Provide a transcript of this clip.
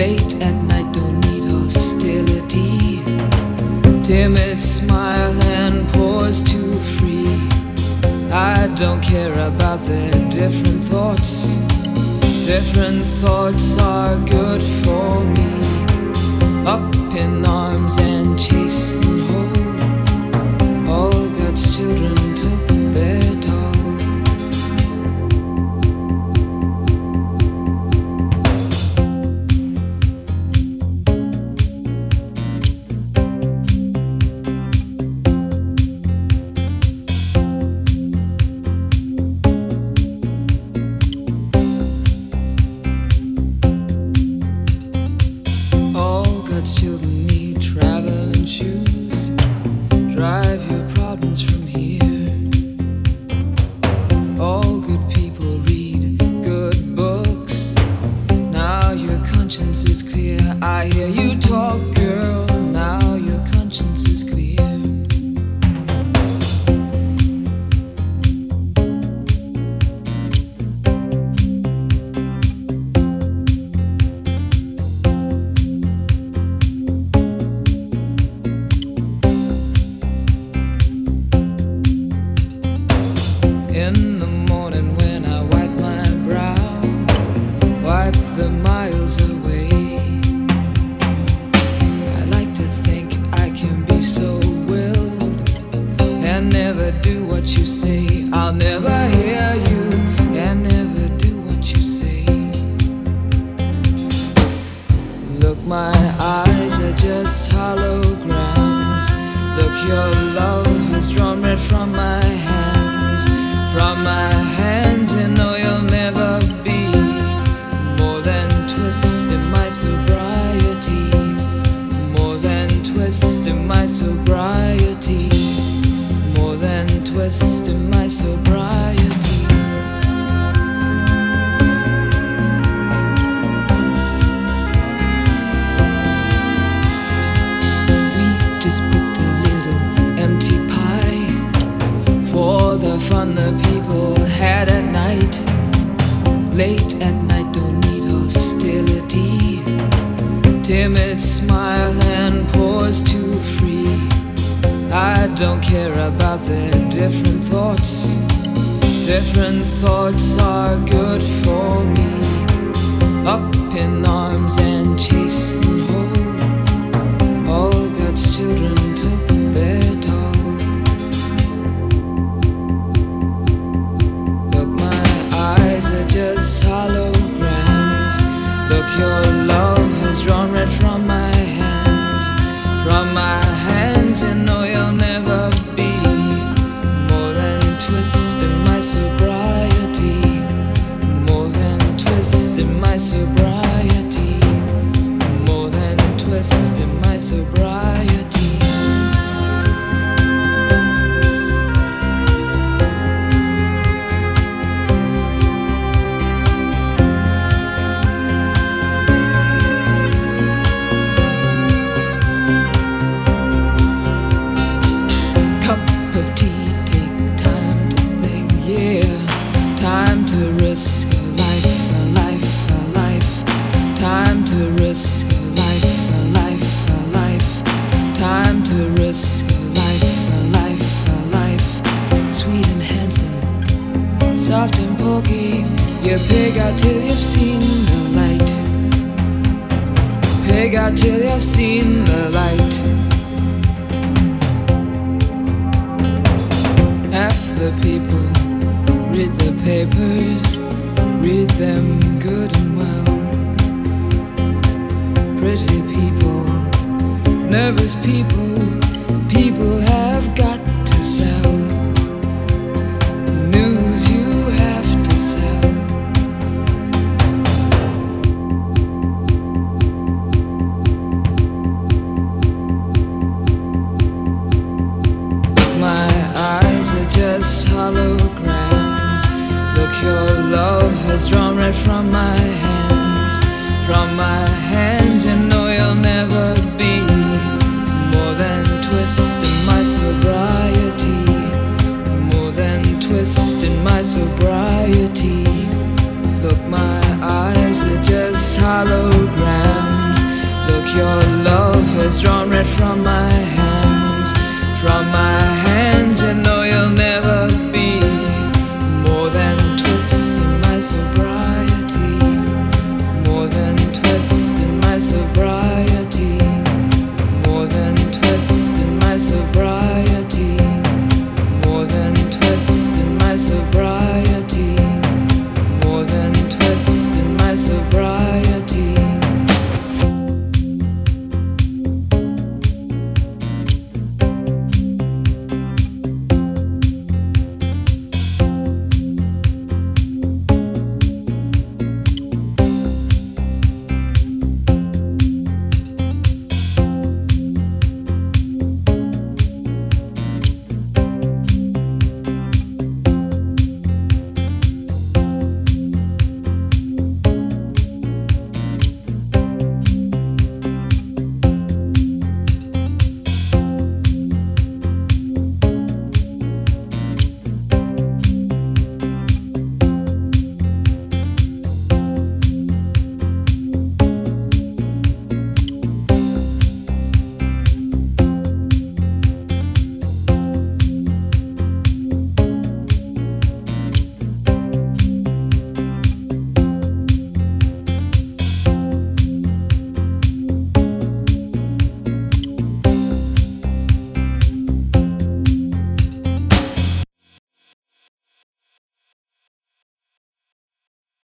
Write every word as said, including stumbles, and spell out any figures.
Late at night, don't need hostility. Timid smile and pause too free. I don't care about their different thoughts. Different thoughts are good for me. Up in arms and chased and whole. All God's children took their toll. Children need traveling shoes. Drive your problems from here. All good people read good books. Now your conscience is clear. I hear you talk, girl. Now your conscience is clear. In the morning when I wipe my brow, wipe the miles away. I like to think I can be so willed and never do what you say. I'll never hear you and never do what you say. Look, my eyes are just holograms. Look, your love has drawn red from my hands. From my hands, you know you'll never be more than twist in my sobriety. More than twist in my sobriety. More than twist in my sobriety. We just booked a little empty pie for the fun the people had at night. Late at night, don't need hostility. Timid smile and pause too free. I don't care about their different thoughts. Different thoughts are good for me. Up in arms and chased and whole. All God's children took their toll. Just holograms. Look, your love has drawn red from my hands. From my hands, you know you'll never be more than twist in my sobriety. More than twist in my sobriety. More than twist in my sobriety. Risk a life, a life, a life. Time to risk a life, a life, a life. Time to risk a life, a life, a life. Sweet and handsome, soft and pokey. You pig out till you've seen the light. Pig out till you've seen the light. Half the people read the papers, read them good and well. Pretty people, nervous people, people have got to sell. News you have to sell. My eyes are just holograms. Look, your love has drawn red from my hands. From my